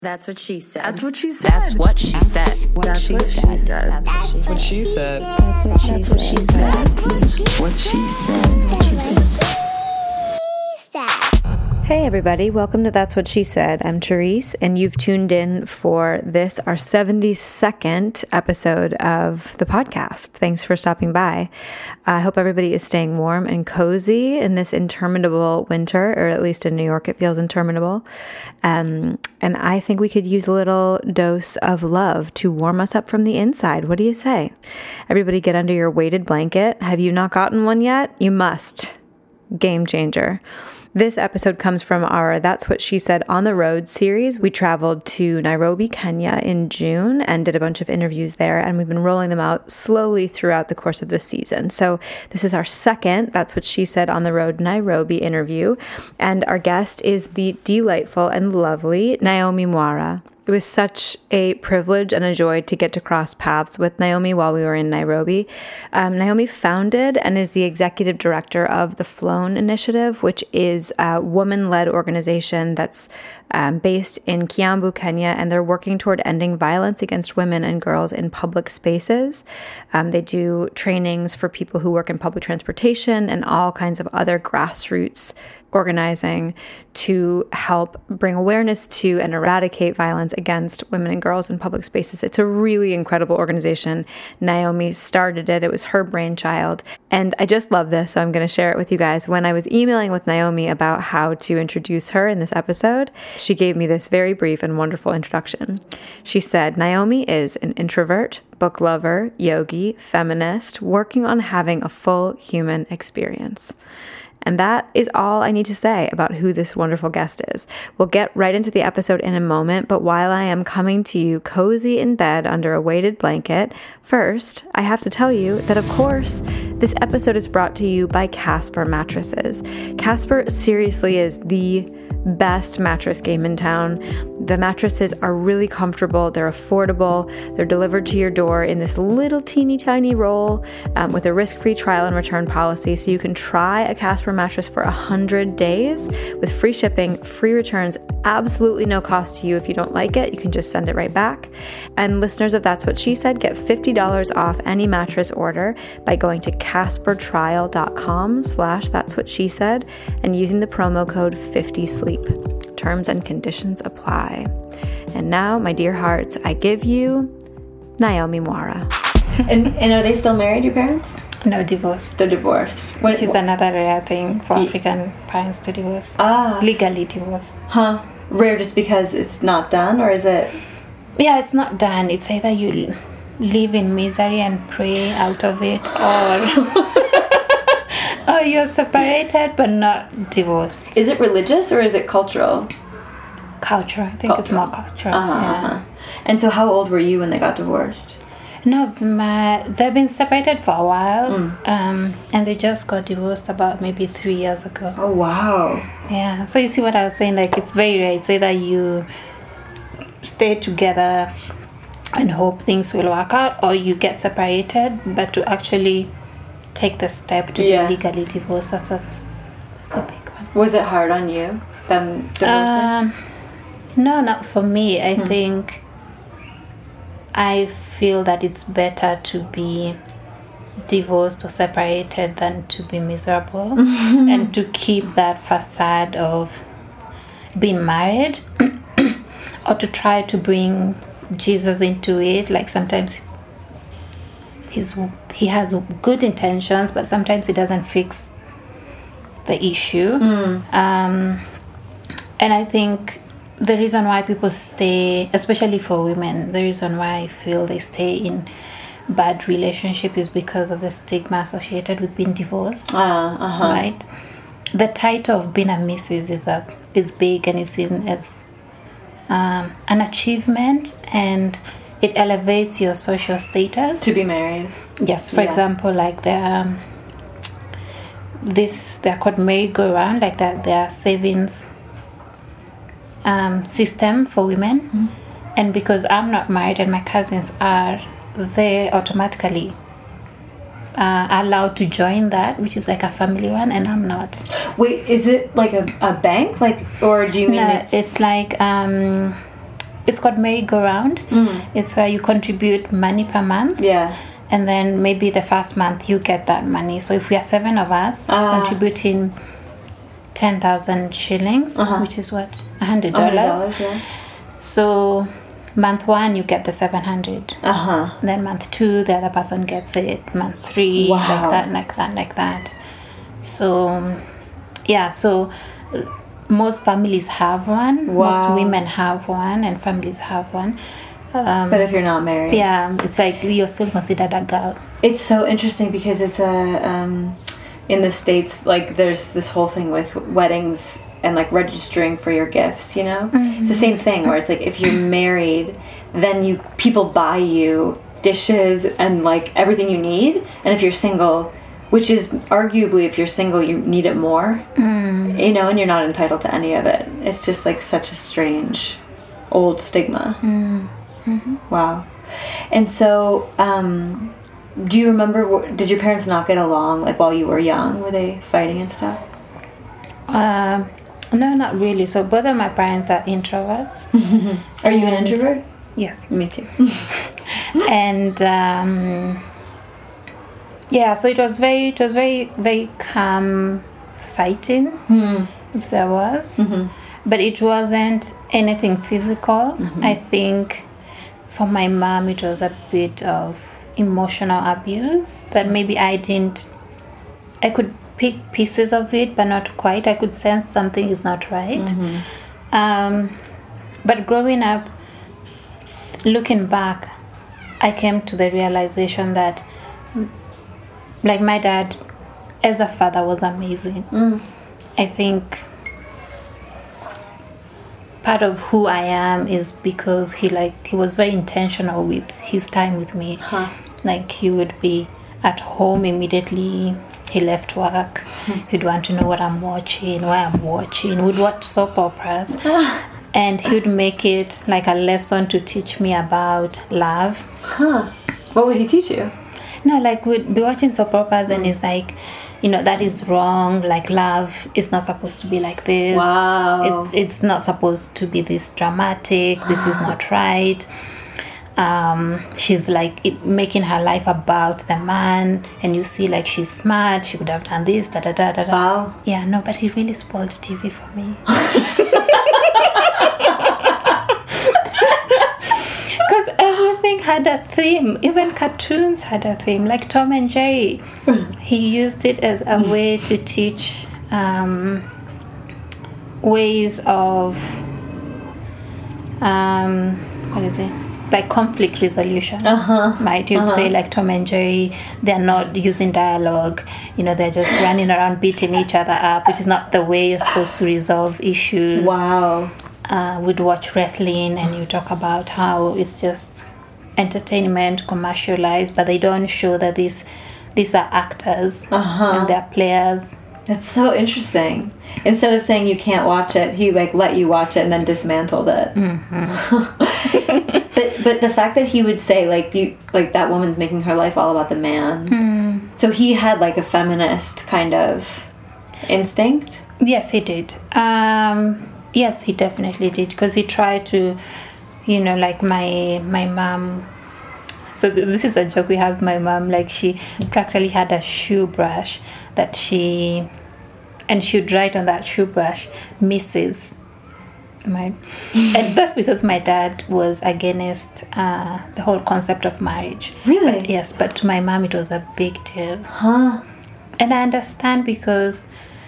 That's what she said. That's what she said. That's what she said. That's what she said. That's what she said. That's what she said. That's what she said. Hey everybody, welcome to That's What She Said. I'm Therese, and you've tuned in for this, our 72nd episode of the podcast. Thanks for stopping by. I hope everybody is staying warm and cozy in this interminable winter, or at least in New York it feels interminable. And I think we could use a little dose of love to warm us up from the inside. What do you say? Everybody get under your weighted blanket. Have you not gotten one yet? You must. Game changer. This episode comes from our That's What She Said on the Road series. We traveled to Nairobi, Kenya in June and did a bunch of interviews there, and we've been rolling them out slowly throughout the course of this season. So this is our second That's What She Said on the Road Nairobi interview, and our guest is the delightful and lovely Naomi Mwara. It was such a privilege and a joy to get to cross paths with Naomi while we were in Nairobi. Naomi founded and is the executive director of the Flown Initiative, which is a woman-led organization that's based in Kiambu, Kenya, and they're working toward ending violence against women and girls in public spaces. They do trainings for people who work in public transportation and all kinds of other grassroots organizing to help bring awareness to and eradicate violence against women and girls in public spaces. It's a really incredible organization. Naomi started it. It was her brainchild. And I just love this, so I'm going to share it with you guys. When I was emailing with Naomi about how to introduce her in this episode, she gave me this very brief and wonderful introduction. She said, Naomi is an introvert, book lover, yogi, feminist, working on having a full human experience. And that is all I need to say about who this wonderful guest is. We'll get right into the episode in a moment, but while I am coming to you cozy in bed under a weighted blanket, first, I have to tell you that, of course, this episode is brought to you by Casper Mattresses. Casper seriously is the best mattress game in town. The mattresses are really comfortable, they're affordable, they're delivered to your door in this little teeny tiny roll with a risk-free trial and return policy, so you can try a Casper mattress for 100 days with free shipping, free returns, absolutely no cost to you. If you don't like it, you can just send it right back. And listeners of That's What She Said get $50 off any mattress order by going to caspertrial.com/that'swhatshesaid and using the promo code 50SLEEP. Terms and conditions apply. And now, my dear hearts, I give you Naomi Mwara. And are they still married, your parents? No, divorced. They're divorced. Which is another rare thing for African parents to divorce. Legally divorce. Huh. Rare just because it's not done, or is it? Yeah, it's not done. It's either you live in misery and pray out of it, or or you're separated but not divorced. Is it religious or is it cultural? Cultural. I think it's more cultural. Yeah. And so how old were you when they got divorced? No, they've been separated for a while, and they just got divorced about maybe 3 years ago. Oh, wow. Yeah, so you see what I was saying, like, it's very rare. It's either you stay together and hope things will work out, or you get separated, but to actually take the step to be legally divorced, that's a big one. Was it hard on you, them divorcing? No, not for me. I think I feel that it's better to be divorced or separated than to be miserable and to keep that facade of being married or to try to bring Jesus into it. Like, sometimes he has good intentions, but sometimes he doesn't fix the issue. And I think the reason why people stay, especially for women, the reason why I feel they stay in bad relationship is because of the stigma associated with being divorced. Right? The title of being a missus is big, and it's seen as an achievement, and it elevates your social status. To be married. Yes, for example, like they're called merry-go-round, like that, their savings system for women, and because I'm not married and my cousins are, they automatically allowed to join that, which is like a family one, and I'm not. Wait, is it like a bank, like, or do you mean it's like called merry-go-round. It's where you contribute money per month. Yeah. And then maybe the first month you get that money. So if we are 7 of us contributing 10,000 shillings, which is what? $100. Yeah. So month 1 you get the 700. Then month 2 the other person gets it. Month 3 like that. So yeah, so most families have one. Most women have one, and families have one. But if you're not married, it's like you're still considered a girl. It's so interesting because it's in the States, like there's this whole thing with weddings and like registering for your gifts, you know? It's the same thing where it's like if you're married, then people buy you dishes and like everything you need, and if you're single, which is arguably if you're single you need it more, you know, and you're not entitled to any of it. It's just like such a strange old stigma. Wow. And so do you remember, did your parents not get along like while you were young? Were they fighting and stuff? No, not really. So both of my parents are introverts. Are you an introvert? Yes. Me too. And so it was very calm fighting, if there was, but it wasn't anything physical. I think for my mom it was a bit of emotional abuse that maybe I could pick pieces of it, but not quite. I could sense something is not right. But growing up, looking back, I came to the realization that like my dad as a father was amazing. I think part of who I am is because he was very intentional with his time with me. Like he would be at home immediately he left work. He'd want to know what I'm watching, why I'm watching. We'd watch soap operas. And he would make it like a lesson to teach me about love. What would he teach you? No, like we'd be watching soap operas and it's like, you know, that is wrong. Like love is not supposed to be like this. Wow. It's not supposed to be this dramatic. This is not right. She's like making her life about the man, and you see like she's smart. She could have done this. Da da da da da. Wow. Yeah, no, but he really spoiled TV for me. Because everything had a theme. Even cartoons had a theme, like Tom and Jerry. He used it as a way to teach ways of what is it? Like conflict resolution. Right? You'd say like Tom and Jerry, they're not using dialogue. You know, they're just running around beating each other up, which is not the way you're supposed to resolve issues. Wow. We'd watch wrestling and you talk about how it's just entertainment, commercialized, but they don't show that these are actors and they're players. That's so interesting. Instead of saying you can't watch it, he like let you watch it and then dismantled it. But the fact that he would say like that woman's making her life all about the man. So he had like a feminist kind of instinct. Yes, he did. Yes, he definitely did, because he tried to, you know, like my mom. So this is a joke we have with my mom. Like she practically had a shoe brush that she'd write on that shoe brush, Mrs. Right? And that's because my dad was against the whole concept of marriage. Really? But, yes, but to my mom it was a big deal. And I understand, because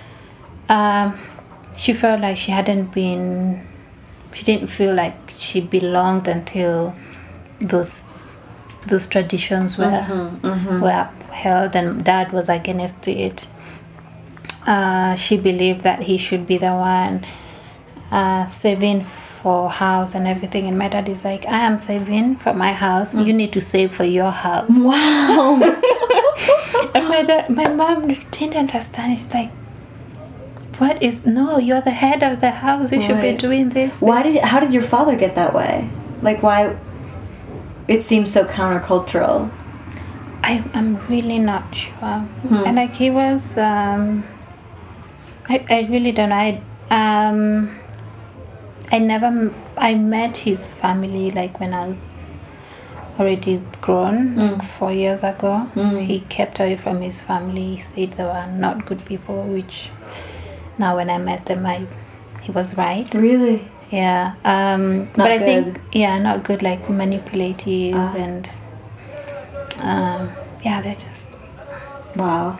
she felt like she didn't feel like she belonged until those traditions were upheld, and dad was against it. She believed that he should be the one saving for house and everything, and my dad is like, I am saving for my house, you need to save for your house. Wow. And my mom didn't understand. She's like, no, you're the head of the house, you should be doing this. How did your father get that way? Like, why? It seems so countercultural. I'm really not sure. And like he was, I really don't know. I met his family like when I was already grown, like 4 years ago. He kept away from his family. He said they were not good people, which now when I met them, he was right. Really? Yeah. But I think, not good, like manipulative and, they're just... Wow.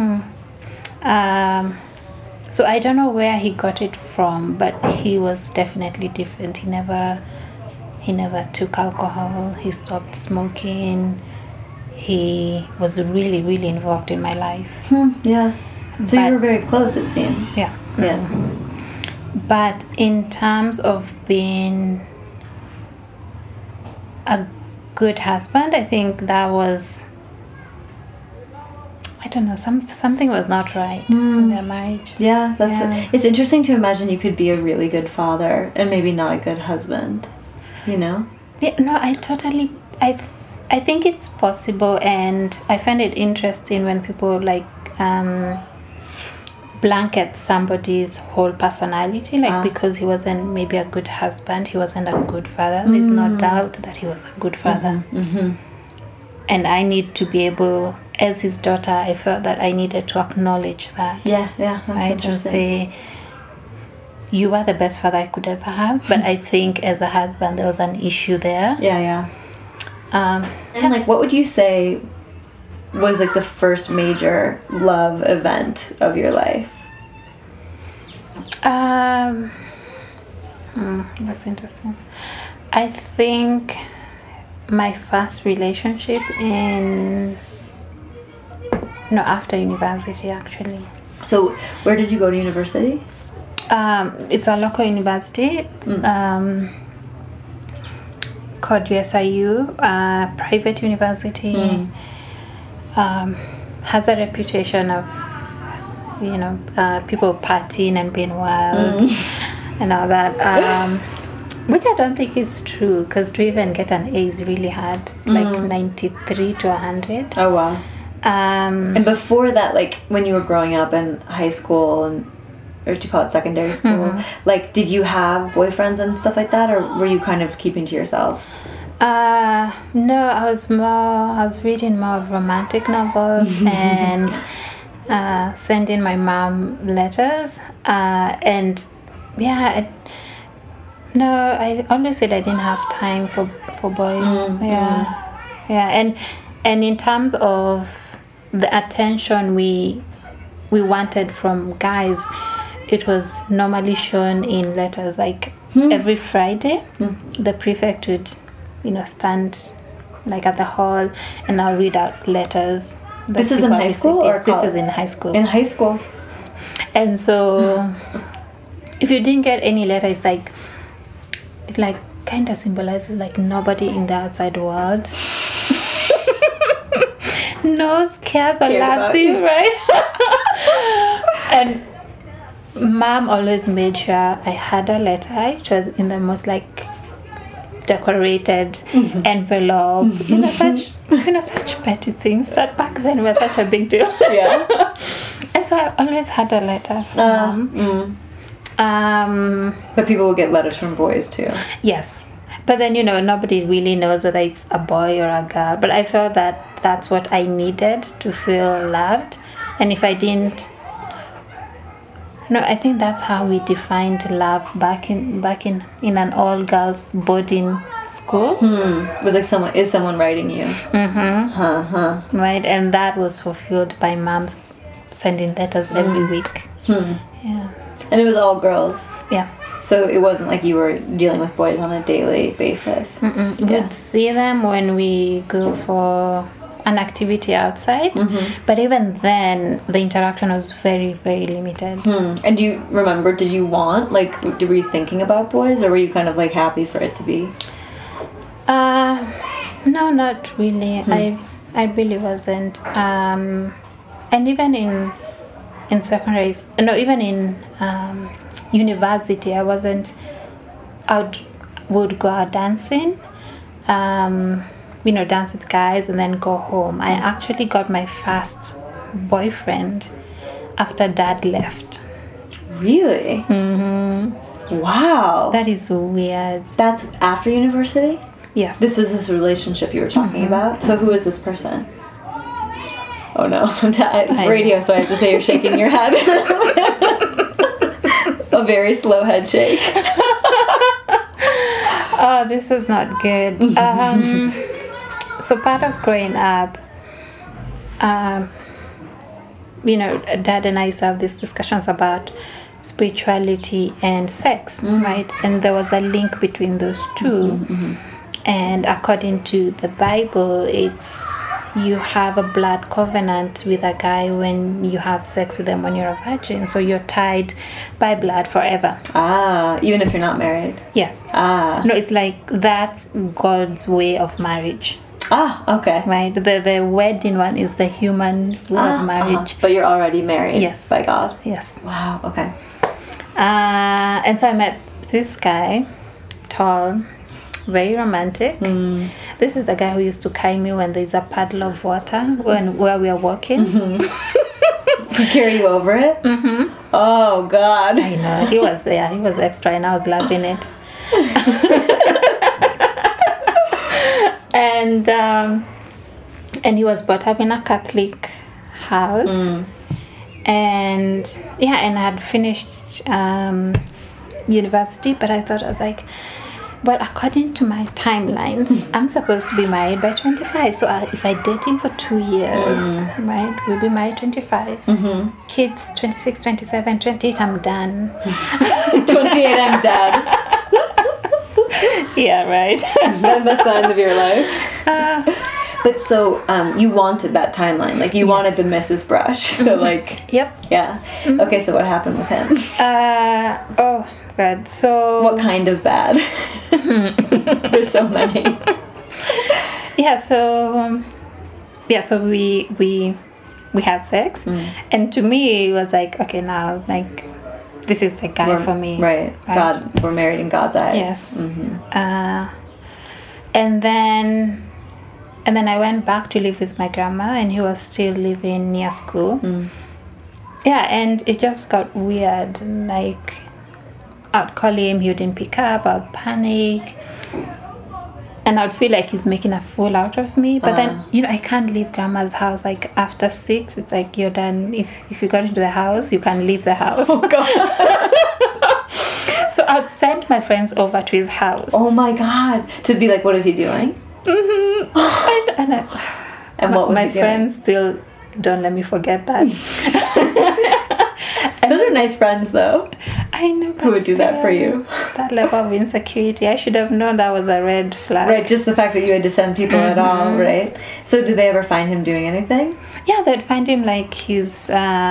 So I don't know where he got it from, but he was definitely different. He never took alcohol. He stopped smoking. He was really, really involved in my life. Yeah. So you were very close, it seems. Yeah. Yeah. But in terms of being a good husband, I think that was... I don't know, something was not right in their marriage. Yeah, it's interesting to imagine you could be a really good father and maybe not a good husband, you know? Yeah, no, I think it's possible, and I find it interesting when people like blanket somebody's whole personality, like because he wasn't maybe a good husband, he wasn't a good father. There's no doubt that he was a good father. And I need to be able, as his daughter, I felt that I needed to acknowledge that. Yeah, that's right? interesting. To say, you are the best father I could ever have, but I think as a husband there was an issue there. Yeah. And like, what would you say was like the first major love event of your life? That's interesting. I think my first relationship after university, actually. So where did you go to university? It's a local university. Called USIU, private university. Has a reputation of, people partying and being wild and all that. Which I don't think is true, because to even get an A is really hard. It's like 93 to 100. Oh, wow. And before that, like, when you were growing up in high school, or do you call it secondary school, like, did you have boyfriends and stuff like that, or were you kind of keeping to yourself? No, I was reading more of romantic novels and sending my mom letters. I always said I didn't have time for boys. And in terms of the attention we wanted from guys, it was normally shown in letters. Like every Friday, the prefect would, stand like at the hall, and I'll read out letters. This is in high school, or this is in high school. In high school. And so, if you didn't get any letter, it's like it like kind of symbolizes like nobody in the outside world knows, cares, or loves you, right? And mom always made sure I had a letter. It was in the most like decorated envelope. Such petty things that back then were such a big deal. Yeah. And so I always had a letter from mom. But people will get letters from boys too. Yes. But then, nobody really knows whether it's a boy or a girl. But I felt that that's what I needed to feel loved. And if I didn't... No, I think that's how we defined love back in an all-girls boarding school. Was like someone writing you? Right, and that was fulfilled by moms sending letters every week. Yeah. And it was all girls? Yeah. So it wasn't like you were dealing with boys on a daily basis? We'd see them when we go for an activity outside, but even then the interaction was very, very limited. And do you remember, did you were you thinking about boys, or were you kind of like happy for it to be? No, not really. I really wasn't. And even in university, I wasn't would go out dancing, dance with guys and then go home. I actually got my first boyfriend after dad left. Really? Wow. That is weird. That's after university? Yes. This was this relationship you were talking about? So who is this person? Oh no, it's radio, so I have to say you're shaking your head. A very slow head shake. Oh, this is not good. So part of growing up, Dad and I used to have these discussions about spirituality and sex, right? And there was a link between those two. And according to the Bible, it's you have a blood covenant with a guy when you have sex with them when you're a virgin. So you're tied by blood forever. Even if you're not married? Yes. No, it's like that's God's way of marriage. Okay. Right? The wedding one is the human way of marriage. But you're already married? Yes. By God? Yes. Wow, okay. And so I met this guy, tall, very romantic. This is the guy who used to carry me when there's a puddle of water where we are walking. To carry you over it? Oh God. I know. He was extra and I was loving it. And he was brought up in a Catholic house. And I had finished university, but I thought, I was like, well, according to my timelines, I'm supposed to be married by 25. So if I date him for 2 years, right, we'll be married 25. Kids, 26, 27, 28, I'm done. 28, I'm done. Yeah, right. Then that's the end of your life. But so you wanted that timeline, like you wanted the Mrs. Brush. So like, Yep. Yeah. Okay, so what happened with him? Oh God. So What kind of bad? There's so many. So we had sex, and to me it was like, okay, now like this is the guy for me, right? God, we're married in God's eyes. Yes. And then I went back to live with my grandma, and he was still living near school. Yeah, and it just got weird. Like, I'd call him, he wouldn't pick up, I'd panic. And I'd feel like he's making a fool out of me. But then, I can't leave grandma's house. Like, after 6, it's like, you're done. If you got into the house, you can leave the house. Oh, God. So I'd send my friends over to his house. Oh, my God. To be like, what is he doing? And what was my he doing? friends still don't let me forget that. Those are nice friends, though. I know, but Who would do that for you? That level of insecurity, I should have known that was a red flag. Right, just the fact that you had to send people at all, right? So did they ever find him doing anything? Yeah, they'd find him like he's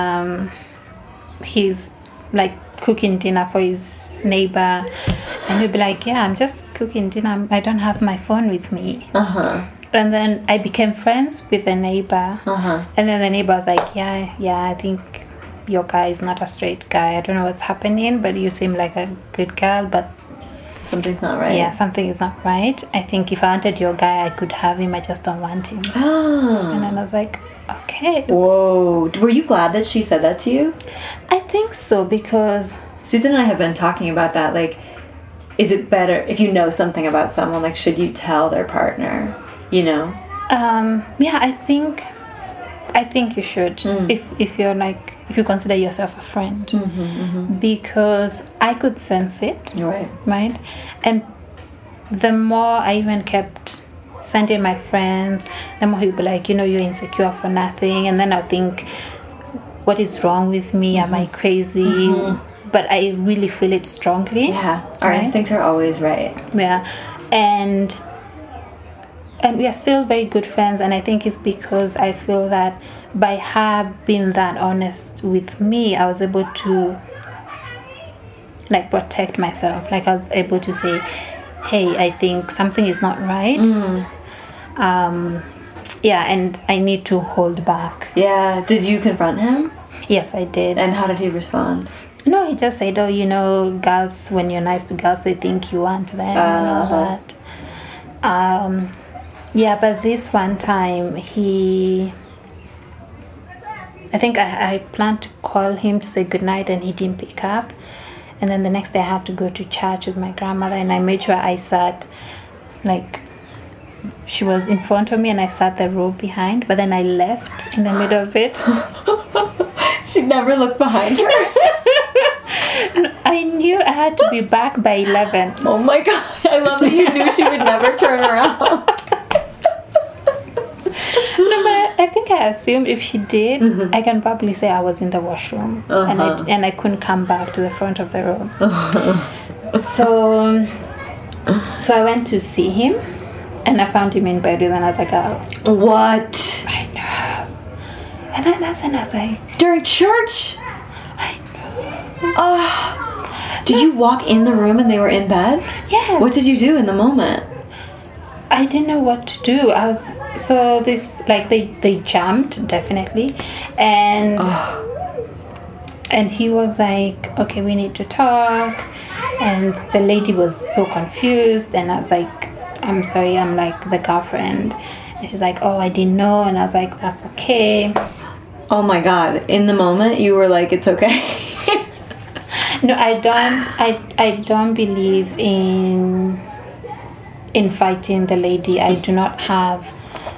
like cooking dinner for his neighbor, and he'd be like, yeah, I'm just cooking dinner, I don't have my phone with me. And then I became friends with the neighbor, and then the neighbor was like, yeah, I think your guy is not a straight guy, I don't know what's happening, but you seem like a good girl, but something's not right. Yeah, something is not right. I think if I wanted your guy, I could have him, I just don't want him. And then I was like, okay. Whoa. Were you glad that she said that to you? I think so, because Susan and I have been talking about that. Like, is it better if you know something about someone, like, should you tell their partner, yeah, I think you should, if you're like, if you consider yourself a friend, because I could sense it, right? And the more I even kept sending my friends, the more he'd be like, you're insecure for nothing, and then I'll think, what is wrong with me? Am I crazy? But I really feel it strongly. Yeah, our instincts are always right. Yeah, and we are still very good friends, and I think it's because I feel that by her being that honest with me, I was able to like protect myself. Like, I was able to say, hey, I think something is not right. Yeah, and I need to hold back. Yeah. Did you confront him? Yes, I did. And how did he respond? No, he just said, oh, girls, when you're nice to girls, they think you want them and all that. Yeah, but this one time, I think I planned to call him to say goodnight, and he didn't pick up. And then the next day I had to go to church with my grandmother, and I made sure I sat, like, she was in front of me and I sat the row behind, but then I left in the middle of it. She never looked behind her. I knew I had to be back by 11. Oh my god, I love that you knew she would never turn around. No, but I think I assumed if she did, I can probably say I was in the washroom and I couldn't come back to the front of the room. So I went to see him, and I found him in bed with another girl. What? I know. And then that's when I was like, During church? I know. Did you walk in the room and they were in bed? Yes. What did you do in the moment? I didn't know what to do. I was so this like they jumped definitely, and he was like, okay, we need to talk, and the lady was so confused, and I was like, I'm sorry, I'm like the girlfriend, and she's like, oh, I didn't know, and I was like, that's okay. Oh my god, in the moment you were like, it's okay. No, I don't believe in fighting the lady. I do not have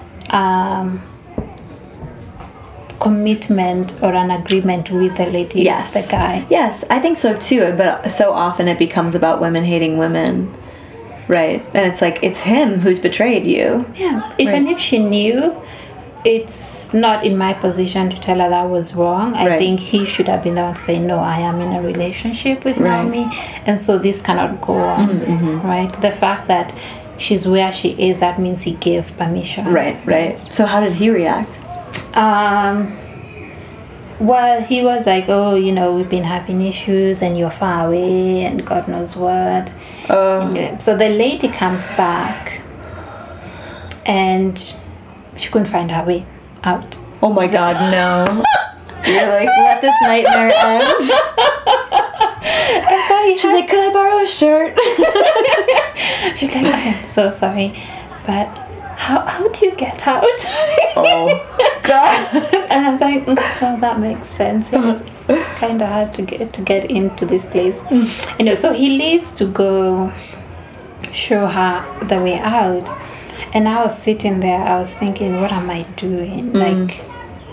commitment or an agreement with the lady. Yes. It's the guy. Yes, I think so too, but so often it becomes about women hating women, right? And it's like, it's him who's betrayed you. Yeah. Even if she knew, it's not in my position to tell her that was wrong. I think he should have been the one to say, no, I am in a relationship with Naomi, and so this cannot go on, right? The fact that she's where she is, that means he gave permission. Right. So how did he react? Well, he was like, oh, you know, we've been having issues and you're far away and God knows what. So the lady comes back and she couldn't find her way out. Oh my god, no. You're like, let this nightmare end. She's like, could I borrow a shirt? She's like, I am so sorry, but how do you get out? Oh god. And I was like, well, that makes sense. It's kind of hard to get into this place. You know, so he leaves to go show her the way out. And I was sitting there, I was thinking, what am I doing? Like,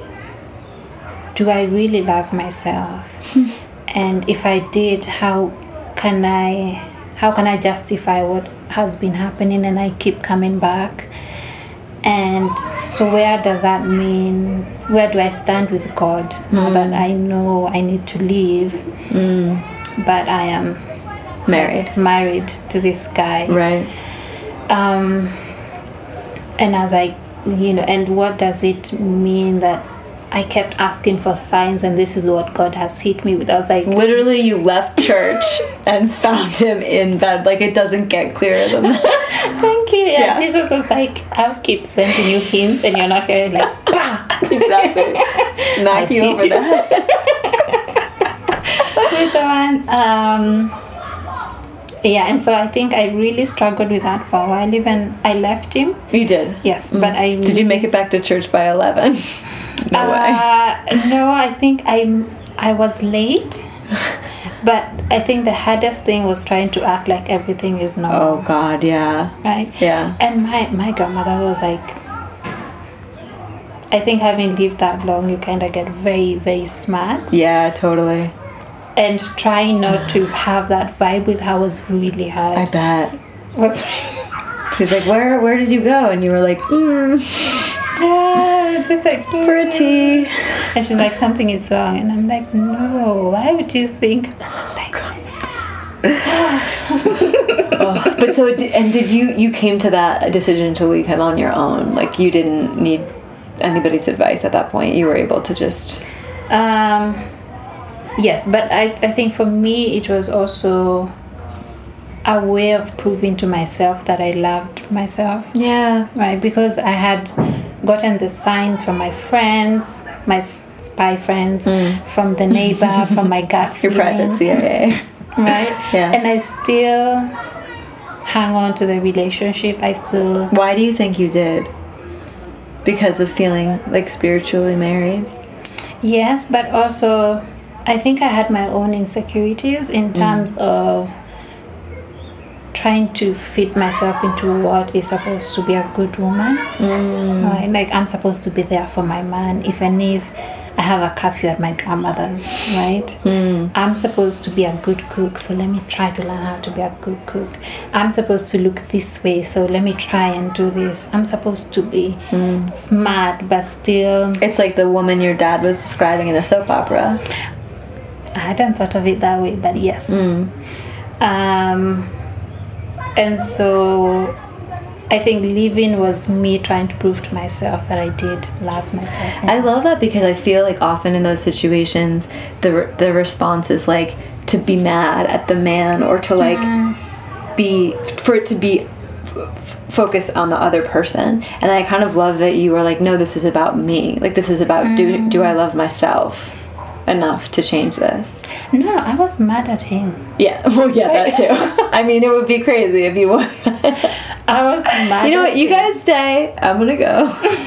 do I really love myself? And if I did, how can I justify what has been happening and I keep coming back? And so where does that mean? Where do I stand with God now that I know I need to leave? But I am married to this guy. Right. And I was like, you know, and what does it mean that I kept asking for signs and this is what God has hit me with? I was like, literally, you left church and found him in bed. Like, it doesn't get clearer than that. thank you. Yeah. Jesus was like, I'll keep sending you hints and you're not hearing, like, bah! Exactly. Smack you over the head. With the one, yeah, and so I think I really struggled with that for a while. Even I left him. You did? Yes, but I really... Did you make it back to church by 11? No way. No, I think I was late. But I think the hardest thing was trying to act like everything is normal. Oh god, yeah. Right? Yeah. And my grandmother was like, I think having lived that long, you kind of get very, very smart. Yeah, totally. And trying not to have that vibe with her was really hard. I bet. Was She's like, where did you go? And you were like, yeah, just like for a tea. And she's like, something is wrong. And I'm like, no, why would you think? But so, did you came to that decision to leave him on your own? Like, you didn't need anybody's advice at that point. You were able to just... Yes, but I think for me it was also a way of proving to myself that I loved myself. Yeah. Right, because I had gotten the signs from my friends, my spy friends, from the neighbor, from my gut feeling. Your private CIA. Right? Yeah. And I still hang on to the relationship. Why do you think you did? Because of feeling like spiritually married? Yes, but also I think I had my own insecurities in terms of trying to fit myself into what is supposed to be a good woman. Right? Like, I'm supposed to be there for my man, even if I have a curfew at my grandmother's, right? I'm supposed to be a good cook, so let me try to learn how to be a good cook. I'm supposed to look this way, so let me try and do this. I'm supposed to be smart, but still... It's like the woman your dad was describing in the soap opera. I hadn't thought of it that way, but yes. And so I think living was me trying to prove to myself that I did love myself. I love that because I feel like often in those situations, the response is like to be mad at the man or to like for it to be focused on the other person. And I kind of love that you were like, no, this is about me. Like, this is about do I love myself enough to change this? No, I was mad at him. Yeah, well, yeah, that too. I mean, it would be crazy if you were. I was mad. You know at what? You him. guys stay. I'm gonna go.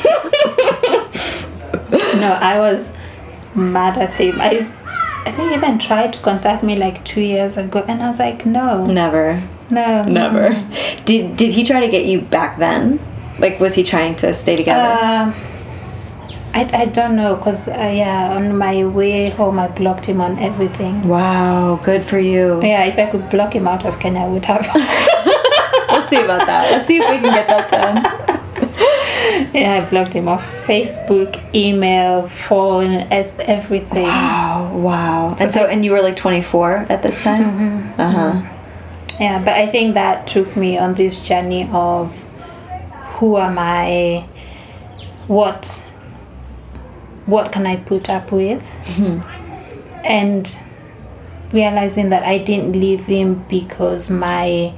No, I was mad at him. I think he even tried to contact me like 2 years ago, and I was like, no, Never. no. Did he try to get you back then? Like, was he trying to stay together? I don't know, because on my way home I blocked him on everything. Wow, good for you. Yeah, if I could block him out of Kenya, I would have. We'll see about that. Let's see if we can get that done. Yeah, I blocked him off Facebook, email, phone, everything. Wow. And you were like 24 at this time? Yeah, but I think that took me on this journey of who am I, what can I put up with, and realizing that I didn't leave him because my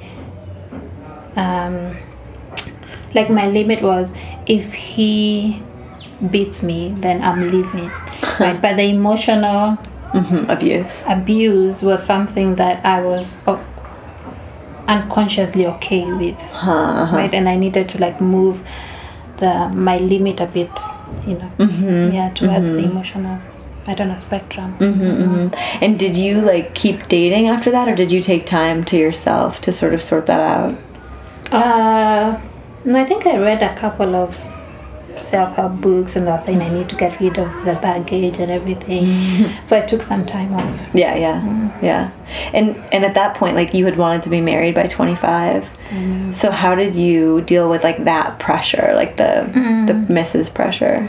my limit was, if he beats me, then I'm leaving. Right? But the emotional abuse was something that I was unconsciously okay with, right? And I needed to like move my limit a bit, towards the emotional, spectrum. And did you like keep dating after that, or did you take time to yourself to sort of sort that out? No, I think I read a couple of self-help books, and they were saying I need to get rid of the baggage and everything. So I took some time off. Yeah. And at that point, like, you had wanted to be married by 25. So how did you deal with like that pressure, like the Mrs. pressure?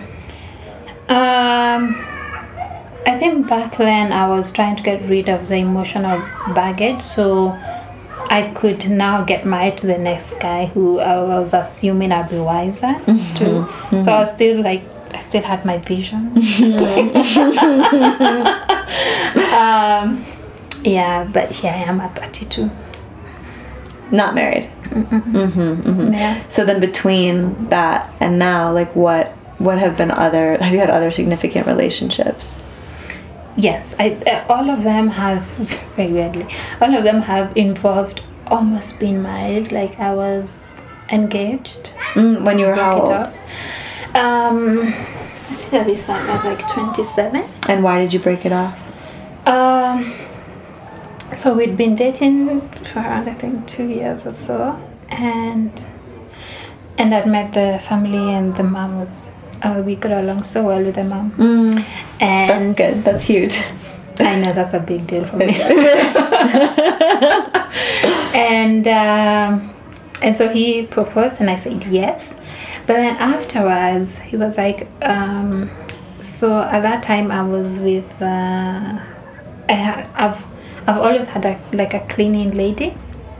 I think back then I was trying to get rid of the emotional baggage, so I could now get married to the next guy who I was assuming I'd be wiser to. So I was still I still had my vision. But here I am at 32. Not married. Yeah. So then between that and now, like, what have you had other significant relationships? Yes, all of them have, very weirdly, all of them have involved almost being married. Like, I was engaged. When you were how old? I think at this time I was like 27. And why did you break it off? So we'd been dating for around, I think, 2 years or so, and I'd met the family, and the mom was. We got along so well with the mom. And that's good. That's huge. I know, that's a big deal for me. And so he proposed, and I said yes. But then afterwards, he was like, so at that time I was with, I've always had a cleaning lady.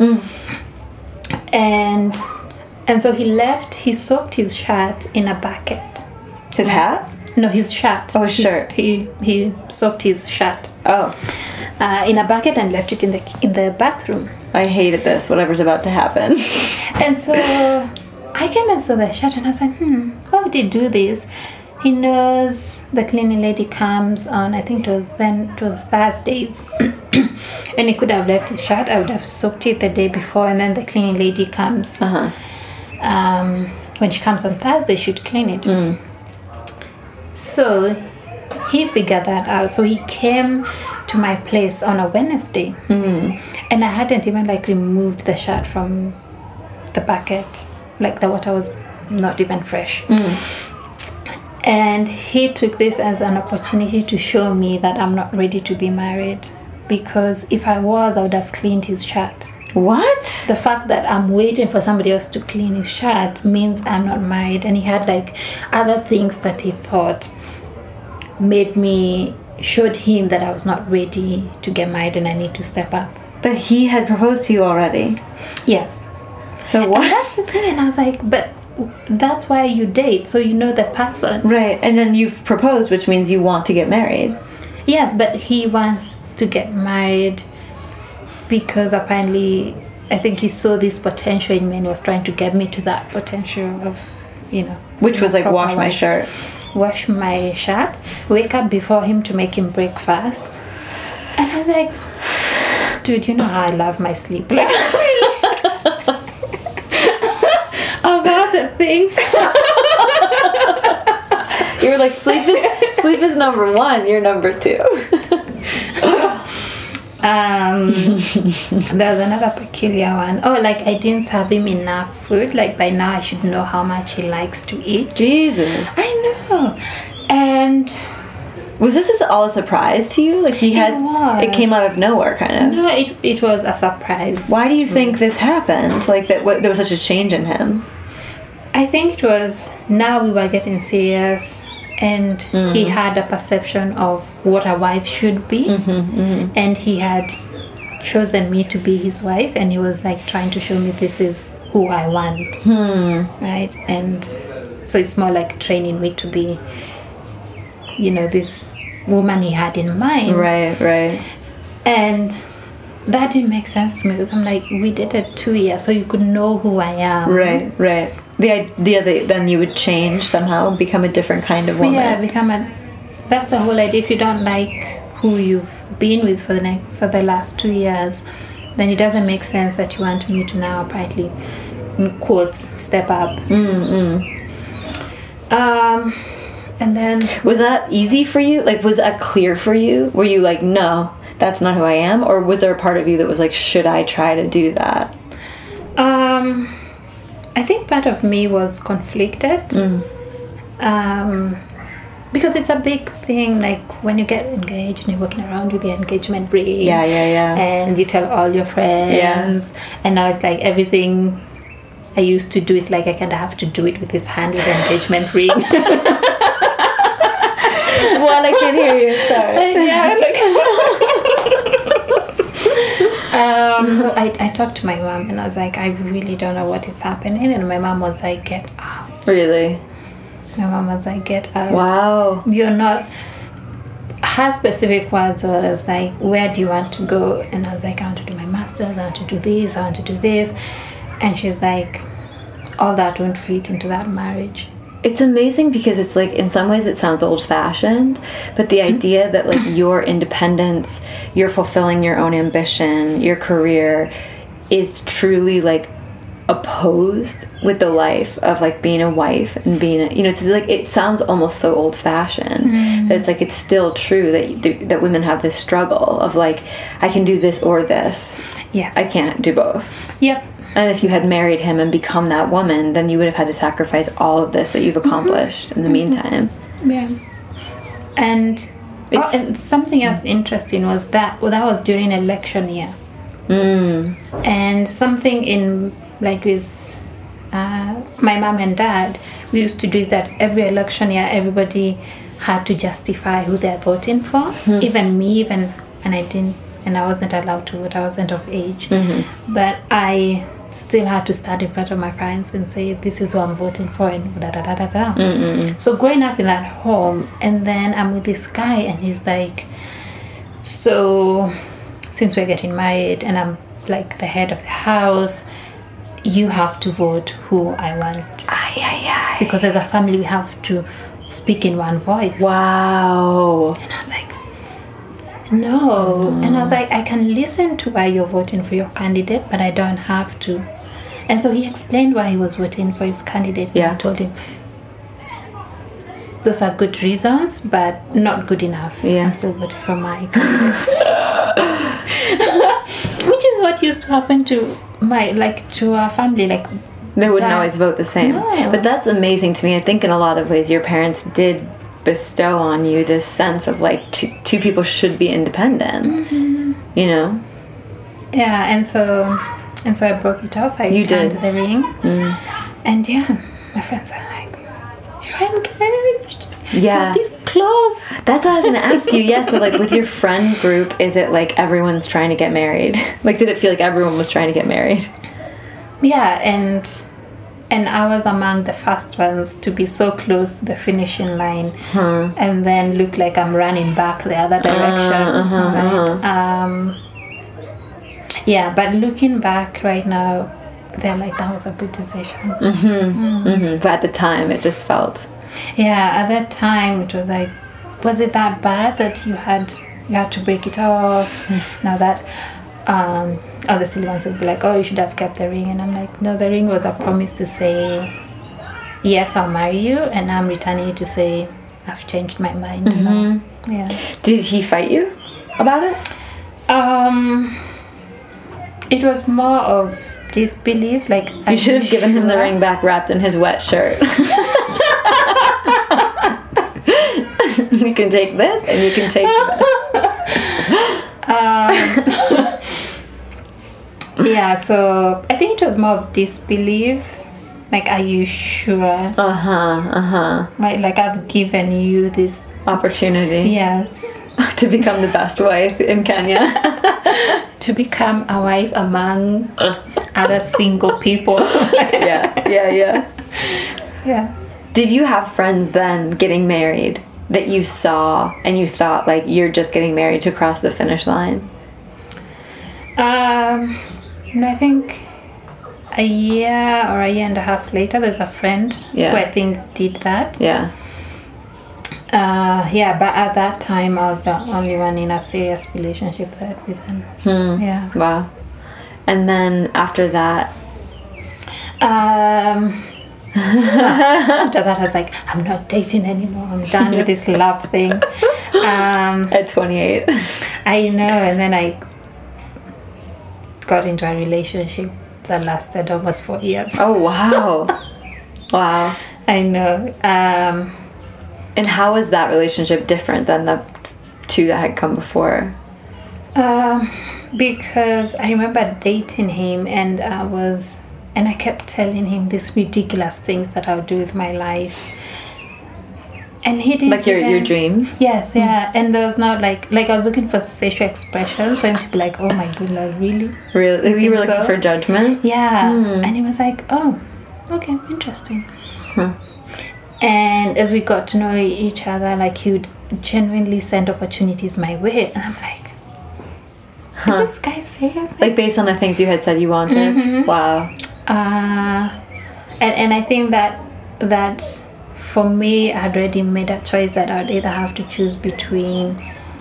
And so he left, he soaked his shirt in a bucket. His hat? No, his shirt. Oh, his shirt. He soaked his shirt. Oh. In a bucket and left it in the bathroom. I hated this, whatever's about to happen. And so I came and saw the shirt, and I was like, why would he do this? He knows the cleaning lady comes on, I think it was Thursdays. And he could have left his shirt. I would have soaked it the day before, and then the cleaning lady comes. When she comes on Thursday, she'd clean it. So he figured that out. So he came to my place on a Wednesday, and I hadn't even like removed the shirt from the bucket. Like the water was not even fresh. And he took this as an opportunity to show me that I'm not ready to be married, because if I was, I would have cleaned his shirt. What? The fact that I'm waiting for somebody else to clean his shirt means I'm not married. And he had like other things that he thought showed him that I was not ready to get married and I need to step up. But he had proposed to you already. Yes. So what? And that's the thing. And I was like, but that's why you date, so you know the person. Right, and then you've proposed, which means you want to get married. Yes, but he wants to get married because apparently I think he saw this potential in me and was trying to get me to that potential of, Which was like, wash my shirt. Wash my shirt, wake up before him to make him breakfast. And I was like, dude, you know how I love my sleep. Like, of all the things. You were like, sleep is number one, you're number two. There's another peculiar one. Oh, like I didn't serve him enough food. Like by now I should know how much he likes to eat. Jesus. I know. And was this all a surprise to you? Like it came out of nowhere, kind of. No, it was a surprise. Why do you think this happened? Like there was such a change in him? I think it was, now we were getting serious, and he had a perception of what a wife should be, and he had chosen me to be his wife, and he was like trying to show me this is who I want, right? And so it's more like training me to be, this woman he had in mind. Right. And that didn't make sense to me, because I'm like, we dated 2 years, so you could know who I am. Right. The idea that then you would change somehow, become a different kind of woman. Yeah, that's the whole idea. If you don't like who you've been with for the last 2 years, then it doesn't make sense that you want me to now apparently, in quotes, step up. And then, was that easy for you? Like, was that clear for you? Were you like, no, that's not who I am? Or was there a part of you that was like, should I try to do that? I think part of me was conflicted. Because it's a big thing, like when you get engaged and you're walking around with the engagement ring. Yeah. And you tell all your friends. Yeah. And now it's like everything I used to do is like I kind of have to do it with his hand with the engagement ring. Well, I can hear you. Sorry. So I talked to my mom and I was like, I really don't know what is happening. And my mom was like, get out. Really? My mom was like, get out. Wow. You're not... Her specific words was like, where do you want to go? And I was like, I want to do my master's, I want to do this, I want to do this. And she's like, all that won't fit into that marriage. It's amazing because it's like, in some ways it sounds old-fashioned, but the idea that like your independence, you're fulfilling your own ambition, your career is truly like opposed with the life of like being a wife and being a, it's like, it sounds almost so old-fashioned that it's like, it's still true that women have this struggle of like, I can do this or this. Yes. I can't do both. Yep. And if you had married him and become that woman, then you would have had to sacrifice all of this that you've accomplished in the meantime. Yeah. And something else interesting was that was during election year. And something in, like with my mom and dad, we used to do is that every election year, everybody had to justify who they're voting for. Even me, and I wasn't allowed to vote. I wasn't of age. But I still had to stand in front of my parents and say, this is who I'm voting for, and da-da-da-da-da. So growing up in that home, and then I'm with this guy, and he's like, so since we're getting married and I'm like the head of the house, you have to vote who I want. Because as a family, we have to speak in one voice. Wow. And I was like, no. And I was like, I can listen to why you're voting for your candidate, but I don't have to. And so he explained why he was voting for his candidate. Yeah. And I told him, those are good reasons, but not good enough. Yeah. I'm still voting for my candidate. Which is what used to happen to our family. Like, They wouldn't Dad. always vote the same. No. But that's amazing to me. I think in a lot of ways your parents did bestow on you this sense of like two people should be independent. Mm-hmm. You know? yeah, and so I broke it off. I You returned did. to the ring, and yeah, my friends are like, "You're engaged. Yeah. You're this close." That's what I was going to ask you. Yeah, so like with your friend group, is it like everyone's trying to get married? Like, did it feel like everyone was trying to get married? Yeah, and I was among the first ones to be so close to the finishing line, and then look like I'm running back the other direction. Right? Yeah, but looking back right now, they're like, that was a good decision. But at the time, it just felt... Yeah, at that time it was like, was it that bad that you had to break it off? Now that other silly ones would be like, oh, you should have kept the ring, and I'm like, no, the ring was a promise to say, yes, I'll marry you, and I'm returning it to say, I've changed my mind. You know? Yeah. Did he fight you about it? It was more of disbelief. Like, You should have given him the ring back wrapped in his wet shirt. You can take this, and you can take this. Yeah, so I think it was more of disbelief. Like, are you sure? Right, like, I've given you this. Opportunity. Yes. To become the best wife in Kenya. To become a wife among other single people. Yeah. Yeah. Did you have friends then getting married that you saw and you thought, like, you're just getting married to cross the finish line? No, I think a year or a year and a half later, there's a friend who I think did that. Yeah. Yeah, but at that time, I was the only one in a serious relationship that with him. Yeah. Wow. And then after that... After that, I was like, I'm not dating anymore. I'm done with this love thing. At 28. I know, and then I got into a relationship that lasted almost 4 years. Oh, wow. Wow. I know. And how was that relationship different than the two that had come before? Because I remember dating him, and I kept telling him these ridiculous things that I would do with my life. And he didn't Like your dreams? Yes, yeah. And there was not like I was looking for facial expressions for him to be like, oh my good Lord, really? Really? You were looking so? for judgment? Yeah. And he was like, oh, okay, interesting. And as we got to know each other, like, he would genuinely send opportunities my way. And I'm like, is this guy serious? Like, based on the things you had said you wanted? Wow. And I think that for me, I had already made a choice that I'd either have to choose between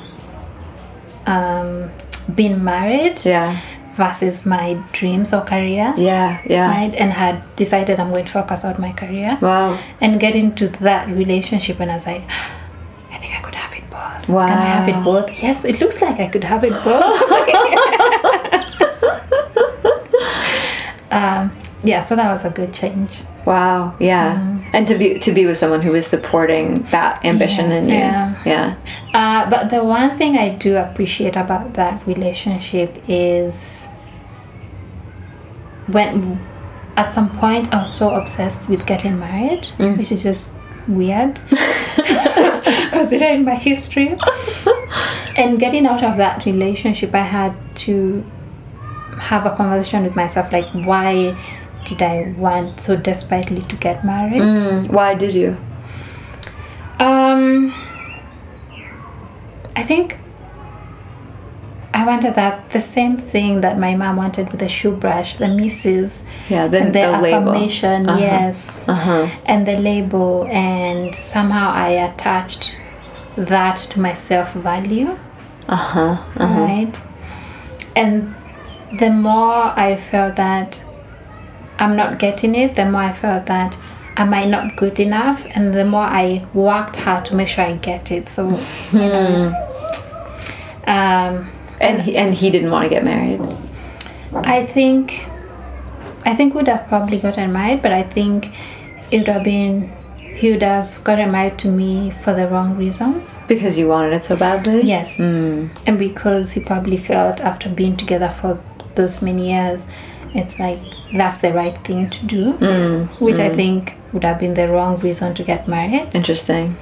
being married versus my dreams or career. Yeah. Right? And had decided I'm going to focus on my career. Wow. And get into that relationship, and I was like, I think I could have it both. Wow. Can I have it both? Yes, it looks like I could have it both. Yeah, so that was a good change. Wow. Yeah. And to be with someone who was supporting that ambition in you. Yeah. But the one thing I do appreciate about that relationship is when at some point I was so obsessed with getting married, which is just weird considering my history. And getting out of that relationship, I had to have a conversation with myself, like, why did I want so desperately to get married? Why did you? I think I wanted the same thing that my mom wanted with the shoe brush, the Mrs. Yeah, and the label. affirmation, yes, and the label, and somehow I attached that to my self-value, right? And the more I felt that I'm not getting it, the more I felt that am I not good enough? And the more I worked hard to make sure I get it. So, you know, it's, and he didn't want to get married. I think would have probably gotten married, but I think it would have been, he would have gotten married to me for the wrong reasons. Because you wanted it so badly? Yes. And because he probably felt after being together for those many years, it's like that's the right thing to do, which I think would have been the wrong reason to get married. Interesting.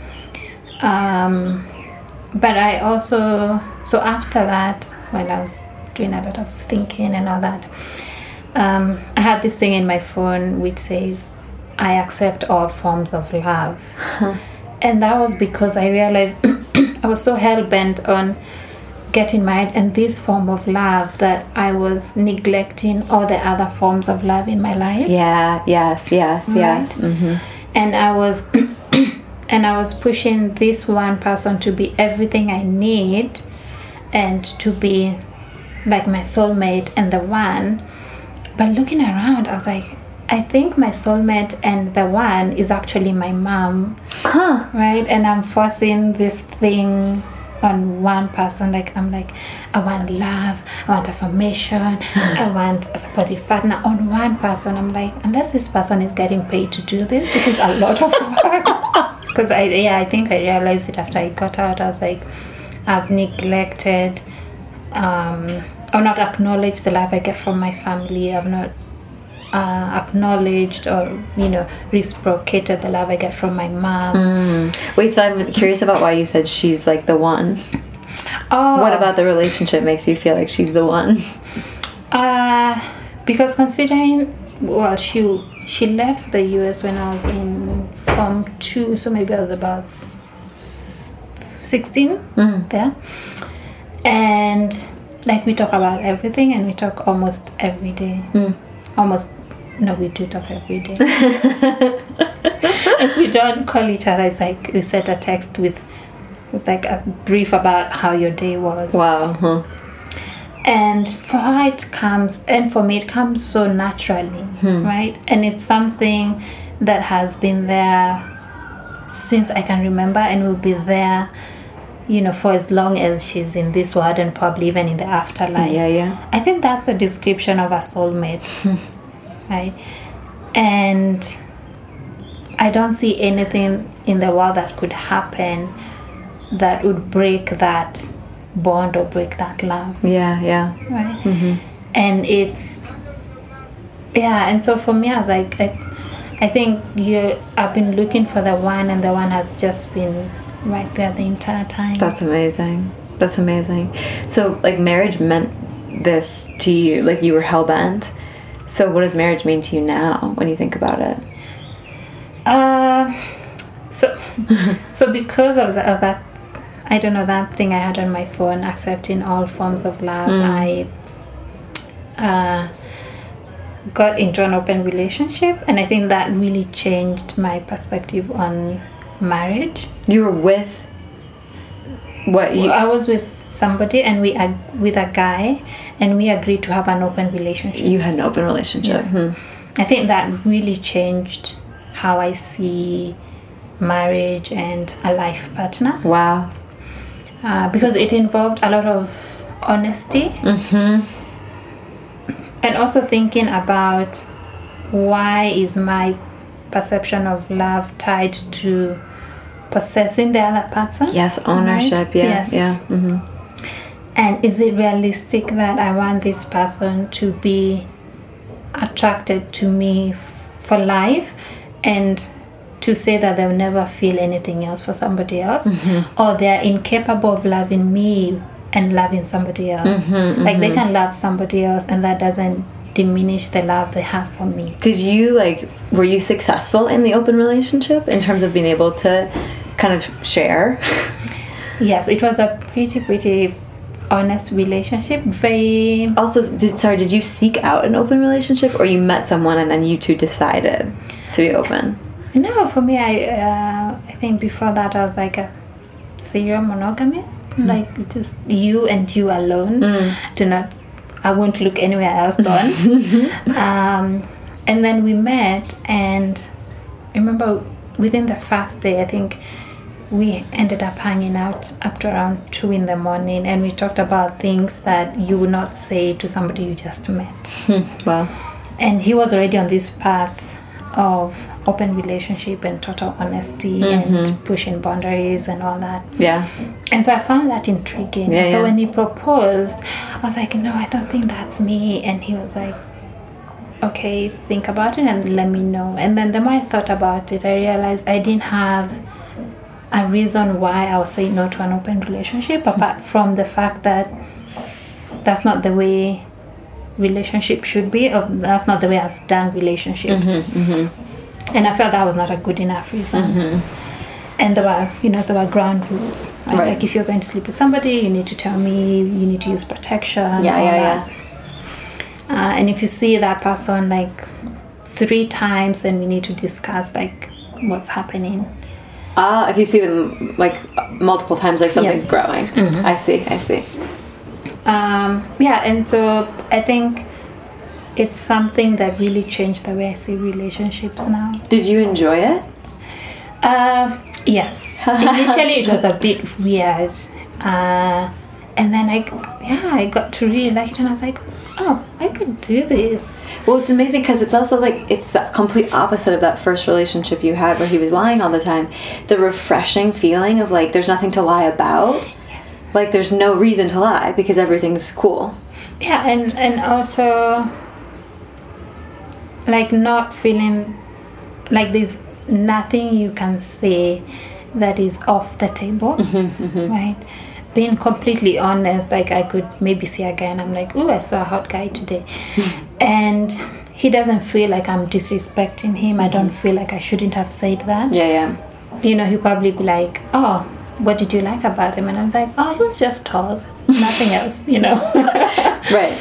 But I also, so after that, while I was doing a lot of thinking and all that, I had this thing in my phone which says, I accept all forms of love. And that was because I realized I was so hell-bent on getting married and this form of love that I was neglecting all the other forms of love in my life. Yeah, yes. Right? And I was and I was pushing this one person to be everything I need and to be like my soulmate and the one. But looking around, I was like, I think my soulmate and the one is actually my mom. Right? And I'm forcing this thing on one person. Like, I'm like, I want love, I want affirmation, I want a supportive partner on one person. I'm like, unless this person is getting paid to do this is a lot of work. Because I think I realized it after I got out. I was like, I've neglected or not acknowledged the love I get from my family. I've not acknowledged or, you know, reciprocated the love I get from my mom. Wait, so I'm curious about why you said she's like the one. What about the relationship makes you feel like she's the one? Because considering, well, she left the US when I was in Form 2, so maybe I was about 16 there. And like we talk about everything and we talk almost every day. No, we do talk every day. If we don't call each other, it's like we send a text with like a brief about how your day was. Wow. And for her it comes, and for me it comes so naturally, right? And it's something that has been there since I can remember and will be there, you know, for as long as she's in this world and probably even in the afterlife. Yeah. I think that's the description of a soulmate. Right? And I don't see anything in the world that could happen that would break that bond or break that love. Yeah. Right? And it's, and so for me, I was like, I think I've been looking for the one, and the one has just been right there the entire time. That's amazing. So, like, marriage meant this to you, like you were hell-bent. So what does marriage mean to you now when you think about it? So because of that, I don't know, that thing I had on my phone, accepting all forms of love, I got into an open relationship, and I think that really changed my perspective on marriage. You were with I was with somebody, and with a guy, and we agreed to have an open relationship. You had an open relationship. Yes. I think that really changed how I see marriage and a life partner. Wow. Because it involved a lot of honesty, and also thinking about why is my perception of love tied to possessing the other person. Yes, ownership. Right? Yeah. And is it realistic that I want this person to be attracted to me for life, and to say that they'll never feel anything else for somebody else, or they're incapable of loving me and loving somebody else? Like, they can love somebody else, and that doesn't diminish the love they have for me. Did you, were you successful in the open relationship in terms of being able to kind of share? Yes, it was a pretty honest relationship. Very. Also, did you seek out an open relationship, or you met someone and then you two decided to be open? No, for me, I think before that I was like a serial monogamist. Like, just you and you alone. I won't look anywhere else. Don't. And then we met, and remember within the first day, I think we ended up hanging out up to around 2 in the morning, and we talked about things that you would not say to somebody you just met. Wow. And he was already on this path of open relationship and total honesty and pushing boundaries and all that. Yeah. And so I found that intriguing. Yeah, And so yeah. when he proposed, I was like, no, I don't think that's me. And he was like, okay, think about it and let me know. And then the more I thought about it, I realized I didn't have a reason why I would say no to an open relationship, apart from the fact that that's not the way relationship should be, or that's not the way I've done relationships. And I felt that was not a good enough reason. And there were ground rules. Right? Like if you're going to sleep with somebody, you need to tell me, you need to use protection. Yeah. And if you see that person like 3 times, then we need to discuss like what's happening. If you see them like multiple times, like something's Yes. growing. I see. And so I think it's something that really changed the way I see relationships now. Did you enjoy it? Yes. Initially it was a bit weird. And then I got to really like it, and I was like, oh, I could do this. Well, it's amazing because it's also like it's the complete opposite of that first relationship you had where he was lying all the time. The refreshing feeling of like there's nothing to lie about. Yes. Like there's no reason to lie because everything's cool. Yeah, and also like not feeling like there's nothing you can say that is off the table, right? Being completely honest, like I could maybe see a guy and I'm like, oh, I saw a hot guy today. And he doesn't feel like I'm disrespecting him. I don't feel like I shouldn't have said that. Yeah. He'll probably be like, oh, what did you like about him? And I'm like, oh, he was just tall. Nothing else, Right.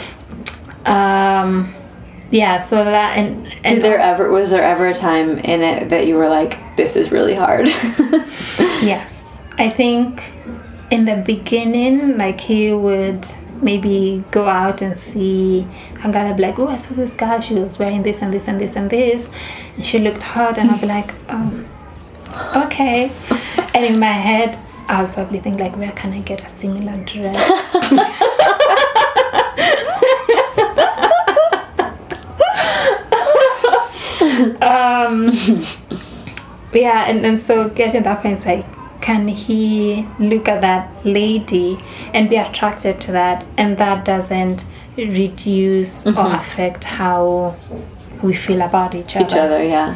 Yeah, so that and was there ever a time in it that you were like, this is really hard? Yes. I think in the beginning, like he would maybe go out and see a girl, I'd be like, oh, I saw this girl, she was wearing this and this and this and this, and she looked hot, and I'll be like, oh, okay. And in my head, I'll probably think like, where can I get a similar dress? And so getting that point, it's like, can he look at that lady and be attracted to that, and that doesn't reduce or affect how we feel about each other? Yeah.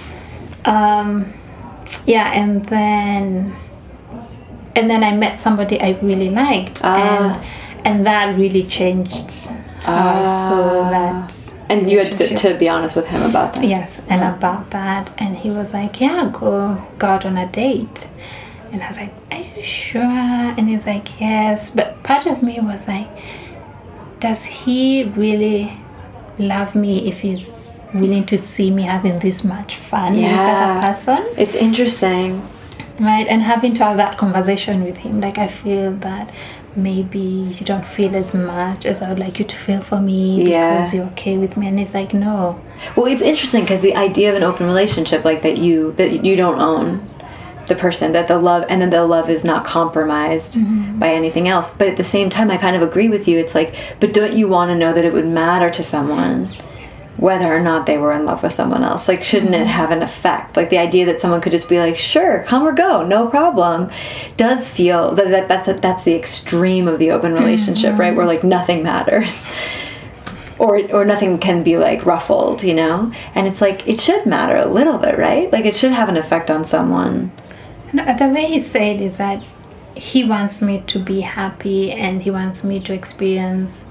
And then I met somebody I really liked, and that really changed. So that. And you had to be honest with him about that. Yes, and about that, and he was like, "Yeah, go out on a date." And I was like, "Are you sure?" And he's like, "Yes." But part of me was like, does he really love me if he's willing to see me having this much fun with other person? It's interesting. Right, and having to have that conversation with him, like I feel that maybe you don't feel as much as I would like you to feel for me because you're okay with me. And he's like, no. Well, it's interesting because the idea of an open relationship, like that you don't own the person, that the love, and then the love is not compromised by anything else. But at the same time, I kind of agree with you. It's like, but don't you want to know that it would matter to someone whether or not they were in love with someone else? Like, shouldn't it have an effect? Like, the idea that someone could just be like, sure, come or go, no problem, does feel that's the extreme of the open relationship, right? Where like nothing matters. Or nothing can be like ruffled, And it's like, it should matter a little bit, right? Like, it should have an effect on someone. No, the way he said is that he wants me to be happy, and he wants me to experience,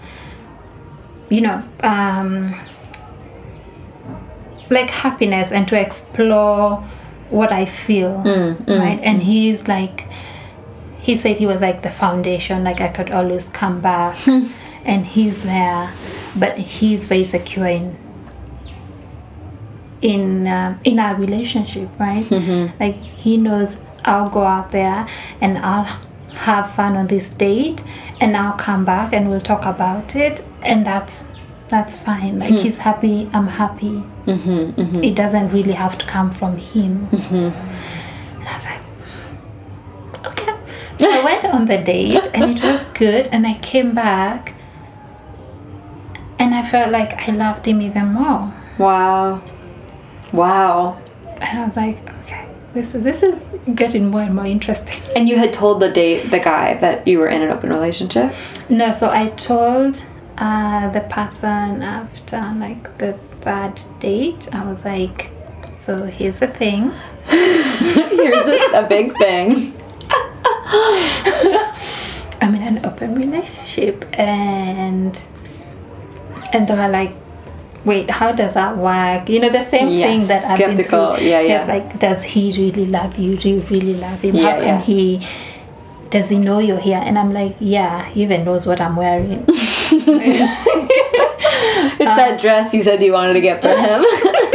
like happiness, and to explore what I feel, right? And he's like, he said he was like the foundation, like I could always come back, and he's there, but he's very secure in our relationship, right? Like he knows I'll go out there and I'll have fun on this date, and I'll come back and we'll talk about it, and that's that's fine. Like he's happy, I'm happy. It doesn't really have to come from him. And I was like, okay. So I went on the date and it was good, and I came back and I felt like I loved him even more. Wow. And I was like, okay, this is getting more and more interesting. And you had told the guy that you were in an open relationship? No, so I told the person after like the third date. I was like, so here's the thing. Here's a big thing. I'm in an open relationship, and they were like, wait, how does that work? You know, the same thing that I've been skeptical. through. Yeah. It's like, does he really love you? Do you really love him? Yeah, How can does he know you're here? And I'm like, yeah, he even knows what I'm wearing. It's that dress you said you wanted to get for him.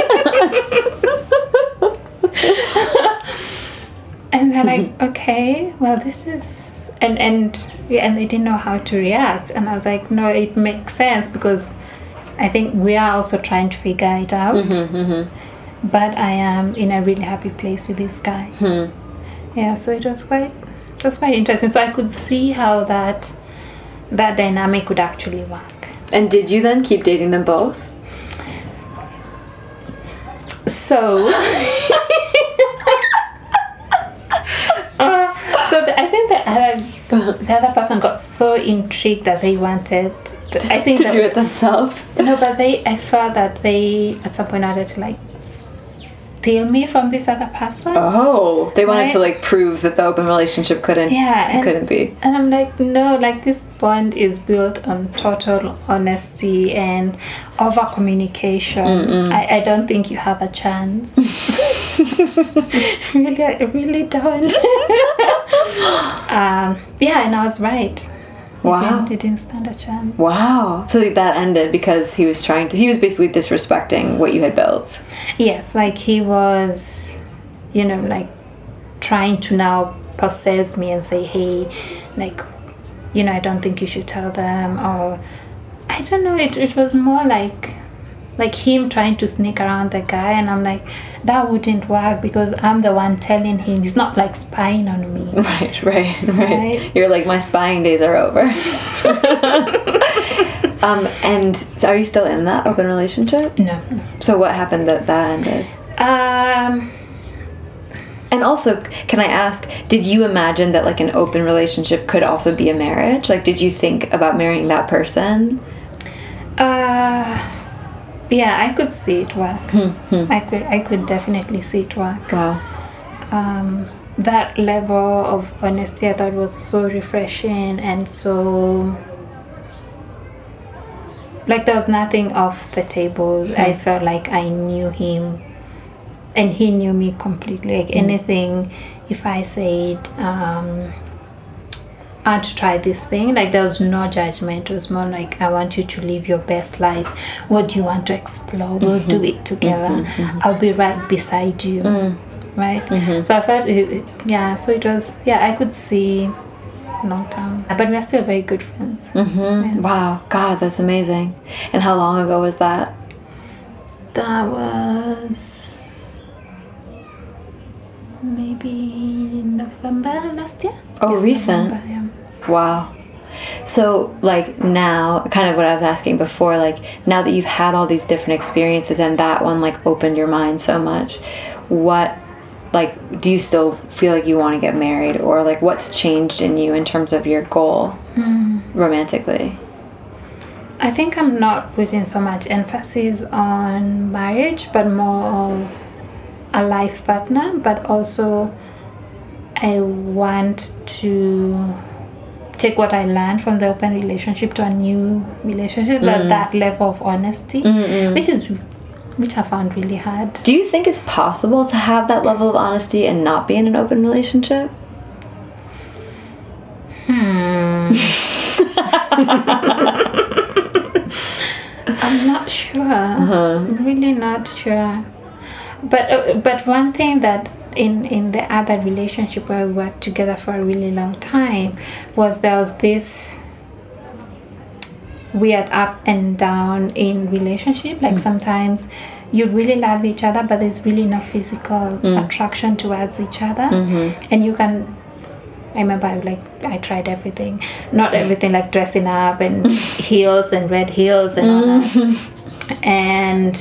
And they're like, okay, well, this is... And they didn't know how to react. And I was like, no, it makes sense, because I think we are also trying to figure it out. But I am in a really happy place with this guy. Yeah, so it was quite interesting. So I could see how that dynamic would actually work. And did you then keep dating them both? So... I think the other person got so intrigued that they wanted to do it themselves. No, but I felt that they at some point wanted to like steal me from this other person. Oh, they wanted to like prove that the open relationship couldn't be. And I'm like, no, like this bond is built on total honesty and over communication. I don't think you have a chance. Really, I really don't. And I was right. Wow. He didn't stand a chance. Wow. So that ended because he was basically disrespecting what you had built. Yes, like he was, like trying to now possess me and say, hey, like, I don't think you should tell them, or I don't know, it was more like him trying to sneak around the guy, and I'm like, that wouldn't work because I'm the one telling him. He's not like spying on me. Right. You're like, my spying days are over. And so are you still in that open relationship? No. So what happened that ended? And also, can I ask, did you imagine that like an open relationship could also be a marriage? Like, did you think about marrying that person? Yeah, I could see it work. I could definitely see it work. Wow. That level of honesty I thought was so refreshing, and so like there was nothing off the table. I felt like I knew him and he knew me completely. Like anything, if I said I want to try this thing, like there was no judgment. It was more like, I want you to live your best life. What do you want to explore? We'll do it together. I'll be right beside you. Right? So I felt so it was, I could see long term, but we're still very good friends. Wow, God, that's amazing. And how long ago was that? That was maybe November last year. Oh, yes, recent. November, yeah. Wow. So like now, kind of what I was asking before, like now that you've had all these different experiences and that one like opened your mind so much, what, like, do you still feel like you want to get married, or like what's changed in you in terms of your goal romantically? I think I'm not putting so much emphasis on marriage, but more of a life partner. But also I want to take what I learned from the open relationship to a new relationship, but that level of honesty, which I found really hard. Do you think it's possible to have that level of honesty and not be in an open relationship? I'm not sure. I'm really not sure. But one thing that in the other relationship where we worked together for a really long time was there was this weird up and down in relationship. Like sometimes you really love each other, but there's really no physical attraction towards each other, and you can. I remember I tried everything, not everything, like dressing up and heels and red heels and all that, and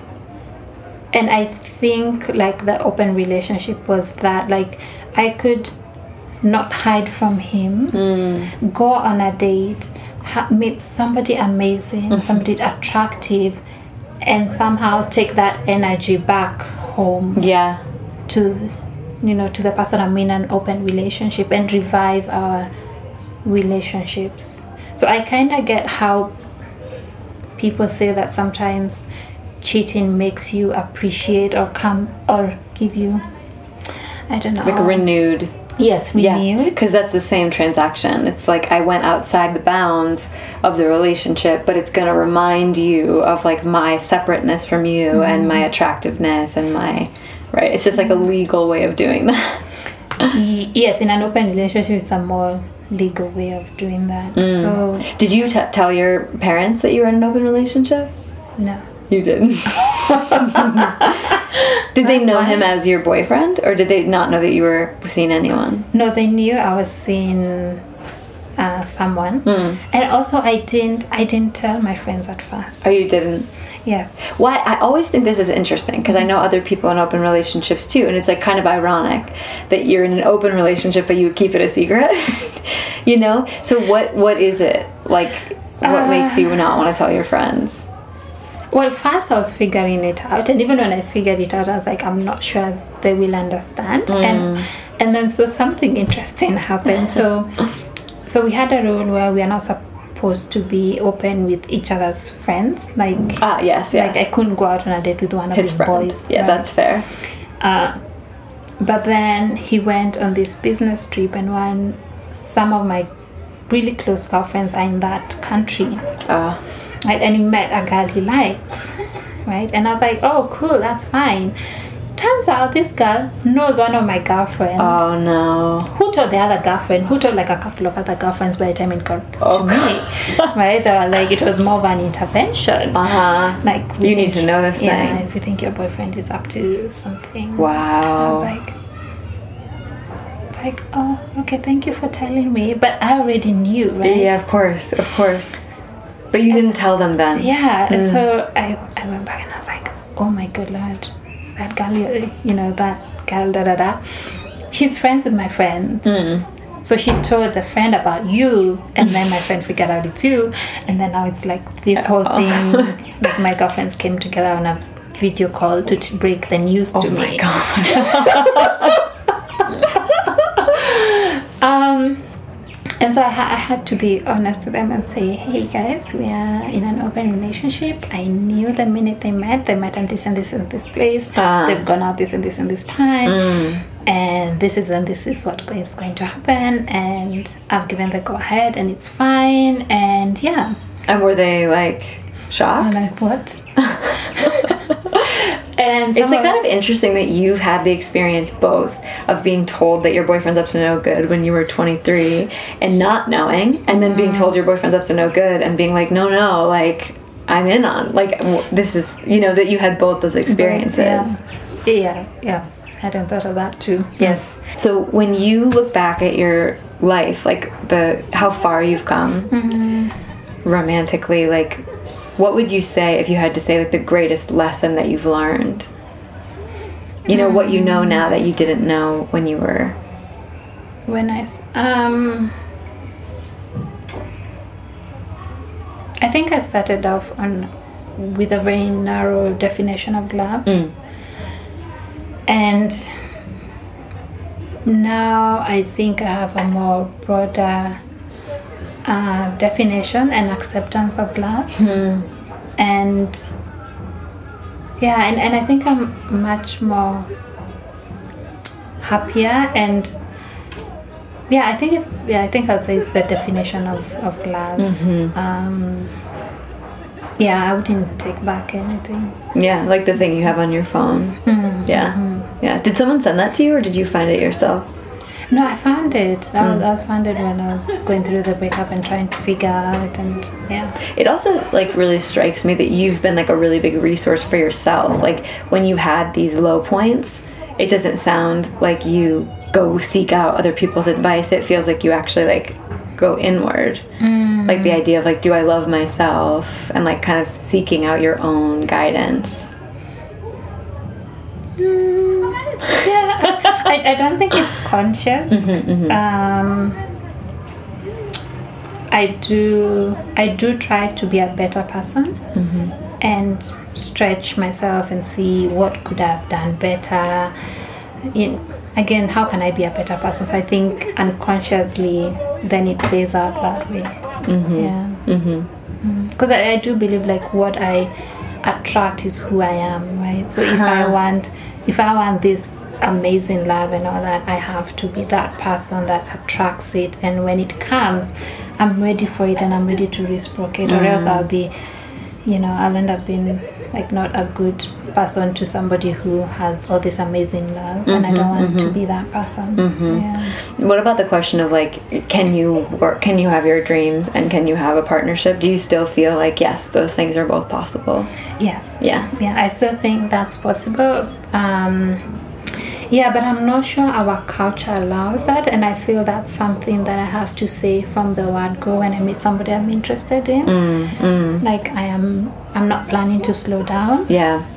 I think like the open relationship was that like I could not hide from him, go on a date, meet somebody amazing, somebody attractive, and somehow take that energy back home. Yeah. To to the person I'm in an open relationship and revive our relationships. So I kind of get how people say that sometimes cheating makes you appreciate or give you, I don't know, like renewed. Yes, renewed. Because that's the same transaction. It's like I went outside the bounds of the relationship, but it's going to remind you of like my separateness from you and my attractiveness and my, right? It's just like a legal way of doing that. Yes, in an open relationship, it's a more legal way of doing that. So, did you tell your parents that you were in an open relationship? No. You didn't. Did they know him as your boyfriend, or did they not know that you were seeing anyone? No, they knew I was seeing someone, and also I didn't tell my friends at first. Oh, you didn't? Yes. Why? I always think this is interesting because I know other people in open relationships too, and it's like kind of ironic that you're in an open relationship but you keep it a secret. So what is it like? What makes you not want to tell your friends? Well, first I was figuring it out, and even when I figured it out, I was like, I'm not sure they will understand. And then so something interesting happened. So we had a rule where we are not supposed to be open with each other's friends. Like yes. Like I couldn't go out on a date with one of his boys. Yeah, right? that's fair. But then he went on this business trip, and some of my really close girlfriends are in that country. Right, and he met a girl he liked, right? And I was like, oh, cool, that's fine. Turns out this girl knows one of my girlfriends. Oh, no. Who told the other girlfriend? Who told like a couple of other girlfriends by the time it got to me? Right? They were like, it was more of an intervention. Like, you need to know this thing. Yeah, if you think your boyfriend is up to something. Wow. I was like, oh, okay, thank you for telling me. But I already knew, right? Yeah, of course. But you didn't tell them then. Yeah, and so I went back and I was like, oh my good Lord, that girl, da-da-da. She's friends with my friend. So she told the friend about you, and then my friend figured out it's you, and then now it's like this whole thing, like my girlfriends came together on a video call to break the news to me. Oh my God. And so I had to be honest to them and say, hey guys, we are in an open relationship. I knew the minute they met on this and this and this place. They've gone out this and this and this time. And this is what is going to happen. And I've given the go ahead and it's fine. And yeah. And were they like shocked? I'm like, what? And it's like kind of interesting that you've had the experience both of being told that your boyfriend's up to no good when you were 23 and not knowing, and then being told your boyfriend's up to no good and being like, no, like I'm in on, like this is, that you had both those experiences. Yeah. I hadn't thought of that too. Yes. So when you look back at your life, like how far you've come romantically, like what would you say if you had to say like the greatest lesson that you've learned? What you know now that you didn't know when you were... I think I started off with a very narrow definition of love. And now I think I have a more broader definition and acceptance of love. And I think I'm much more happier, and I think I'd say it's the definition of love. I wouldn't take back anything. Yeah, like the thing you have on your phone. Yeah. Did someone send that to you, or did you find it yourself? No, I found it. I found it when I was going through the breakup and trying to figure out, and yeah. It also like really strikes me that you've been like a really big resource for yourself. Like when you had these low points, it doesn't sound like you go seek out other people's advice. It feels like you actually like go inward. Like the idea of like, do I love myself, and like kind of seeking out your own guidance. Yeah, I don't think it's conscious. I do try to be a better person and stretch myself and see what could I have done better. Again, how can I be a better person? So I think unconsciously then it plays out that way. Because I do believe like what I attract is who I am, right? So if I want this amazing love and all that, I have to be that person that attracts it, and when it comes, I'm ready for it and I'm ready to reciprocate, or else I'll be, I'll end up being like not a good person to somebody who has all this amazing love, and I don't want to be that person. What about the question of like, can you have your dreams and can you have a partnership? Do you still feel like yes, those things are both possible? Yes. Yeah, I still think that's possible. But I'm not sure our culture allows that, and I feel that's something that I have to say from the word go when I meet somebody I'm interested in. Like I'm not planning to slow down. Yeah.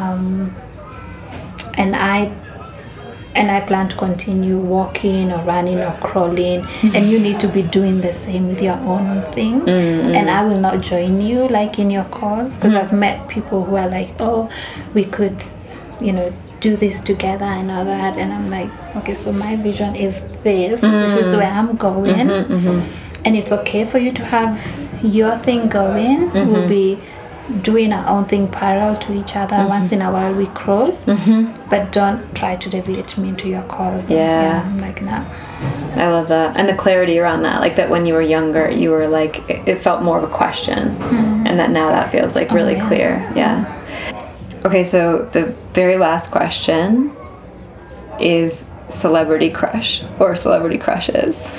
And I plan to continue walking or running or crawling, and you need to be doing the same with your own thing. And I will not join you like in your cause, because I've met people who are like, oh, we could, do this together and all that, and I'm like, okay, so my vision is this. This is where I'm going, and it's okay for you to have your thing going. We'll be doing our own thing parallel to each other. Once in a while we cross, but don't try to deviate me into your cause. I'm like, no. I love that, and the clarity around that, like that when you were younger you were like, it felt more of a question, and that now that feels like really clear. Okay, so the very last question is celebrity crush or celebrity crushes.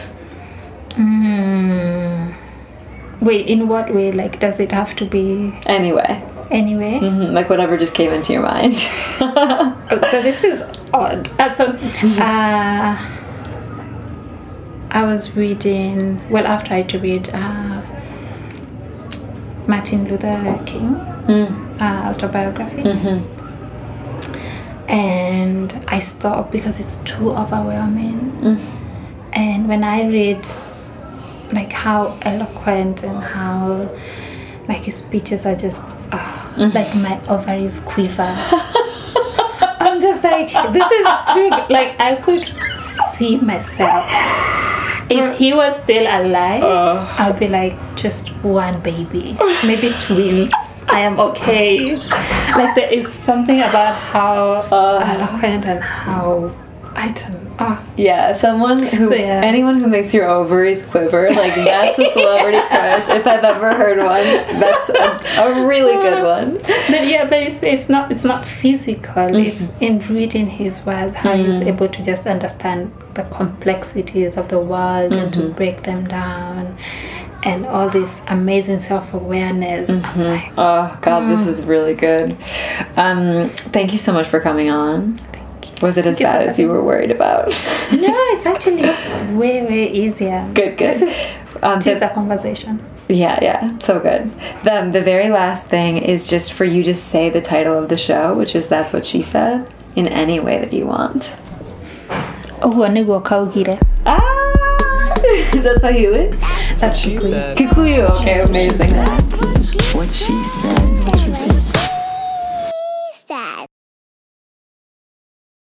Wait, in what way? Like, does it have to be Anyway. Like whatever just came into your mind. So this is odd. I was reading, after I read Martin Luther King autobiography, and I stopped because it's too overwhelming. And when I read like how eloquent and how like his speeches are just like my ovaries quiver. I'm just like, this is too like, I could see myself. If he was still alive, I'll be like, just one baby, maybe twins. I am okay. Like there is something about how eloquent and how anyone who makes your ovaries quiver, like that's a celebrity crush. If I've ever heard one, that's a really good one. But it's not physical. It's in reading his words, how he's able to just understand the complexities of the world and to break them down, and all this amazing self-awareness. I'm like, oh God, this is really good. Thank you so much for coming on. Was it as bad as you were worried about? No, it's actually way, way easier. Good. This is a conversation. Yeah, so good. The very last thing is just for you to say the title of the show, which is That's What She Said, in any way that you want. Is that Swahili? That's what she said. Kikuyu. Okay, amazing. That's what she said.